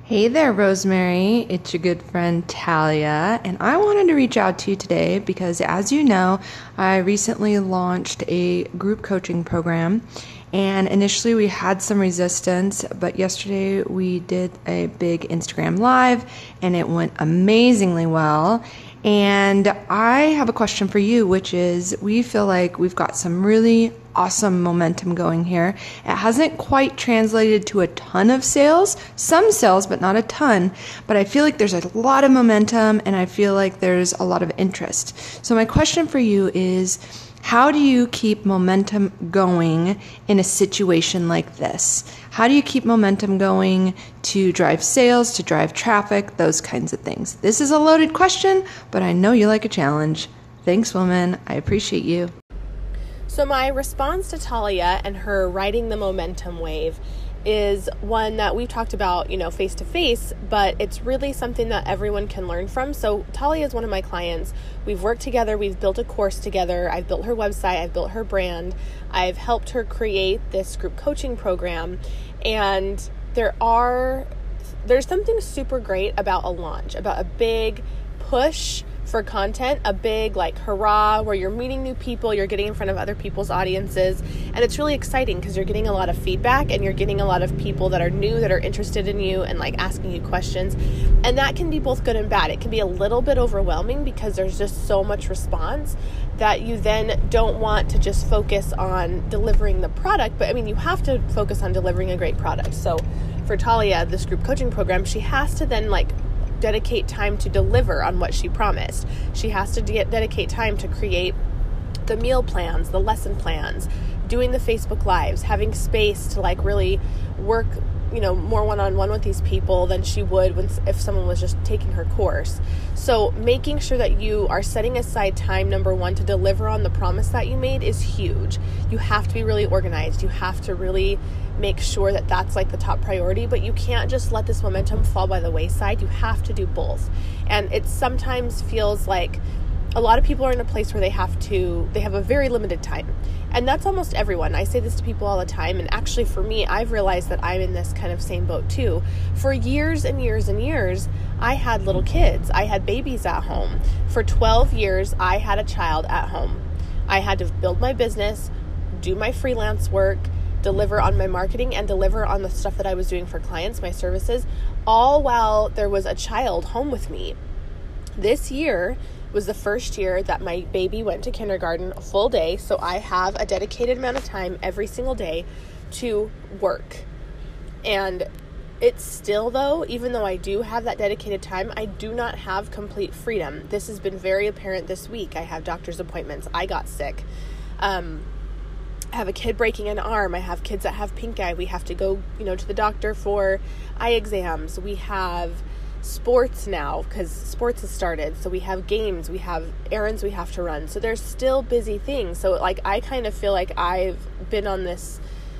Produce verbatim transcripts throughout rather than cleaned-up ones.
Hey there, Rosemary. It's your good friend Talia, and I wanted to reach out to you today because, as you know, I recently launched a group coaching program, and initially we had some resistance, but yesterday we did a big Instagram Live, and it went amazingly well. And I have a question for you, which is, we feel like we've got some really awesome momentum going here. It hasn't quite translated to a ton of sales, some sales, but not a ton. But I feel like there's a lot of momentum and I feel like there's a lot of interest. So my question for you is, how do you keep momentum going in a situation like this? How do you keep momentum going to drive sales, to drive traffic, those kinds of things? This is a loaded question, but I know you like a challenge. Thanks, woman. I appreciate you. So my response to Talia and her riding the momentum wave is one that we've talked about, you know, face to face, but it's really something that everyone can learn from. So Talia is one of my clients. We've worked together. We've built a course together. I've built her website. I've built her brand. I've helped her create this group coaching program. And there are, there's something super great about a launch, about a big push for content, a big like hurrah where you're meeting new people, you're getting in front of other people's audiences, and it's really exciting because you're getting a lot of feedback and you're getting a lot of people that are new, that are interested in you and like asking you questions. And that can be both good and bad. It can be a little bit overwhelming because there's just so much response that you then don't want to just focus on delivering the product, but I mean, you have to focus on delivering a great product. So for Talia, this group coaching program, she has to then like dedicate time to deliver on what she promised. She has to de- dedicate time to create the meal plans, the lesson plans, doing the Facebook Lives, having space to like really work, you know, more one-on-one with these people than she would when, if someone was just taking her course. So making sure that you are setting aside time, number one, to deliver on the promise that you made is huge. You have to be really organized. You have to really make sure that that's like the top priority, but you can't just let this momentum fall by the wayside. You have to do both. And it sometimes feels like a lot of people are in a place where they have to, they have a very limited time. And that's almost everyone. I say this to people all the time. And actually for me, I've realized that I'm in this kind of same boat too. For years and years and years, I had little kids. I had babies at home. For twelve years, I had a child at home. I had to build my business, do my freelance work, deliver on my marketing, and deliver on the stuff that I was doing for clients, my services, all while there was a child home with me. This year was the first year that my baby went to kindergarten a full day, so I have a dedicated amount of time every single day to work. And it's still, though, even though I do have that dedicated time, I do not have complete freedom. This has been very apparent this week. I have doctor's appointments. I got sick. Um, I have a kid breaking an arm. I have kids that have pink eye. We have to go, you know, to the doctor for eye exams. We have sports now because sports has started. So we have games, we have errands we have to run. So there's still busy things. So like, I kind of feel like I've been on this,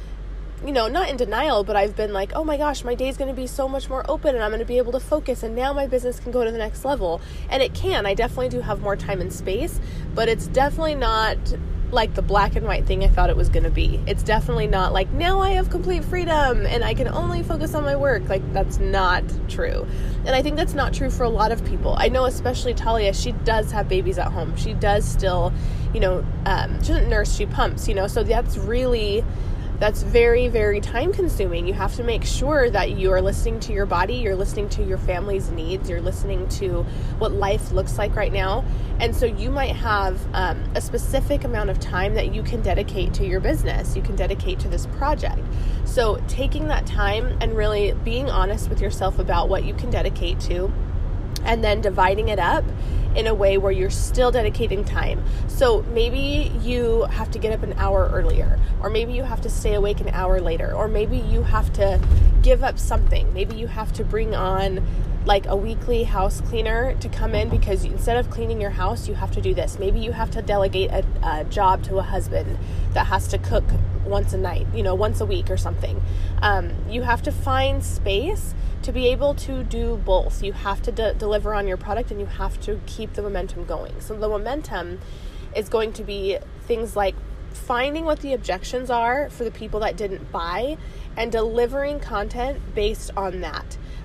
you know, not in denial, but I've been like, oh my gosh, my day's going to be so much more open and I'm going to be able to focus and now my business can go to the next level. And it can. I definitely do have more time and space, but it's definitely not like the black and white thing I thought it was going to be. It's definitely not like, now I have complete freedom and I can only focus on my work. Like, that's not true. And I think that's not true for a lot of people. I know especially Talia, she does have babies at home. She does still, you know, um, she doesn't nurse, she pumps, you know, so that's really, that's very, very time consuming. You have to make sure that you are listening to your body, you're listening to your family's needs, you're listening to what life looks like right now. And so you might have um, a specific amount of time that you can dedicate to your business, you can dedicate to this project. So taking that time and really being honest with yourself about what you can dedicate to, and then dividing it up in a way where you're still dedicating time. So maybe you have to get up an hour earlier, or maybe you have to stay awake an hour later, or maybe you have to give up something. Maybe you have to bring on like a weekly house cleaner to come in because instead of cleaning your house, you have to do this. Maybe you have to delegate a, a job to a husband that has to cook once a night, you know, once a week or something. Um, you have to find space to be able to do both. You have to de- deliver on your product and you have to keep the momentum going. So the momentum is going to be things like finding what the objections are for the people that didn't buy and delivering content based on that.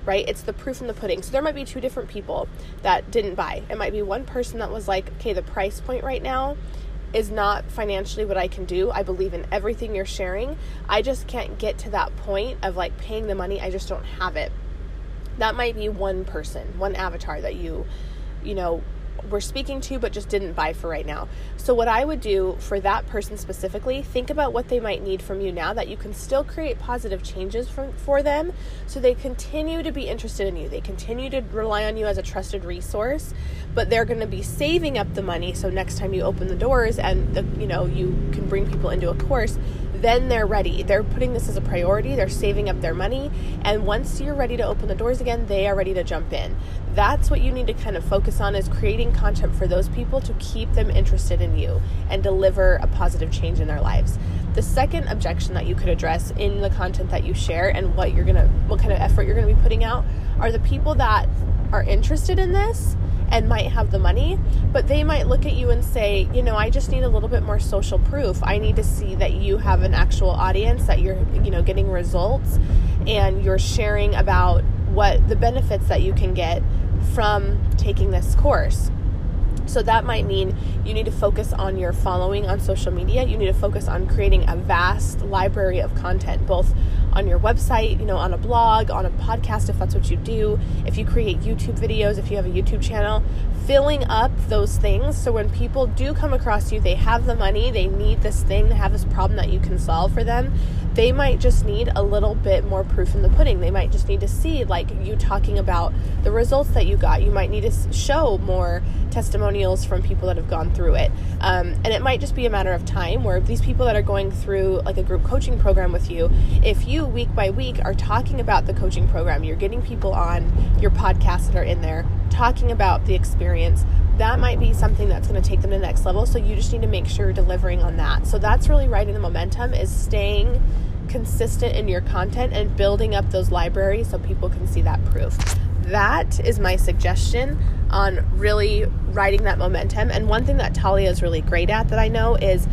right? It's the proof in the pudding. So there might be two different people that didn't buy. It might be one person that was like, okay, the price point right now is not financially what I can do. I believe in everything you're sharing. I just can't get to that point of like paying the money. I just don't have it. That might be one person, one avatar that you, you know, were speaking to, but just didn't buy for right now. So what I would do for that person specifically, think about what they might need from you now that you can still create positive changes from, for them, so they continue to be interested in you. They continue to rely on you as a trusted resource, but they're going to be saving up the money. So next time you open the doors and the, you know, you can bring people into a course, then they're ready. They're putting this as a priority. They're saving up their money. And once you're ready to open the doors again, they are ready to jump in. That's what you need to kind of focus on, is creating content for those people to keep them interested in you and deliver a positive change in their lives. The second objection that you could address in the content that you share and what you're going to, what kind of effort you're going to be putting out, are the people that are interested in this and might have the money, but they might look at you and say, you know, I just need a little bit more social proof. I need to see that you have an actual audience, that you're, you know, getting results, and you're sharing about what the benefits that you can get from taking this course. So that might mean you need to focus on your following on social media. You need to focus on creating a vast library of content, both on your website, you know, on a blog, on a podcast, if that's what you do, if you create YouTube videos, if you have a YouTube channel, filling up those things. So when people do come across you, they have the money, they need this thing, they have this problem that you can solve for them. They might just need a little bit more proof in the pudding. They might just need to see, like, you talking about the results that you got. You might need to show more testimonials from people that have gone through it. Um, and it might just be a matter of time where these people that are going through like a group coaching program with you, if you week by week are talking about the coaching program, you're getting people on your podcasts that are in there talking about the experience, that might be something that's going to take them to the next level. So you just need to make sure you're delivering on that. So that's really riding the momentum, is staying consistent in your content and building up those libraries so people can see that proof. That is my suggestion on really riding that momentum. And one thing that Talia is really great at that I know is,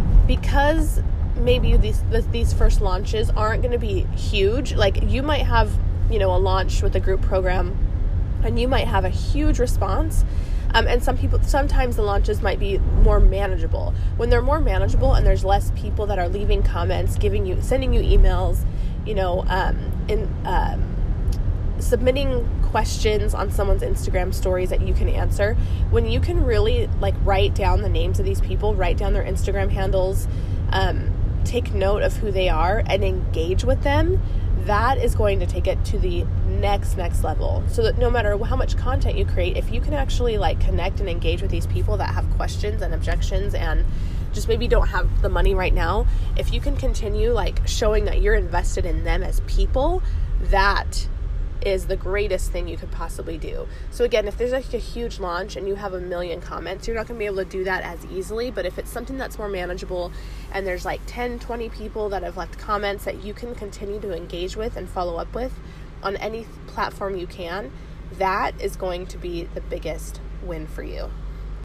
because maybe these these first launches aren't going to be huge, like you might have, you know, a launch with a group program and you might have a huge response. Um, and some people, sometimes the launches might be more manageable. When they're more manageable and there's less people that are leaving comments, giving you, sending you emails, you know, um, in, um, submitting questions on someone's Instagram stories that you can answer, when you can really like write down the names of these people, write down their Instagram handles, um, take note of who they are and engage with them, that is going to take it to the next, next level. So that no matter how much content you create, if you can actually like connect and engage with these people that have questions and objections and just maybe don't have the money right now, if you can continue like showing that you're invested in them as people, that is the greatest thing you could possibly do. So again, if there's like a huge launch and you have a million comments, you're not going to be able to do that as easily. But if it's something that's more manageable and there's like ten, twenty people that have left comments that you can continue to engage with and follow up with on any platform you can, that is going to be the biggest win for you.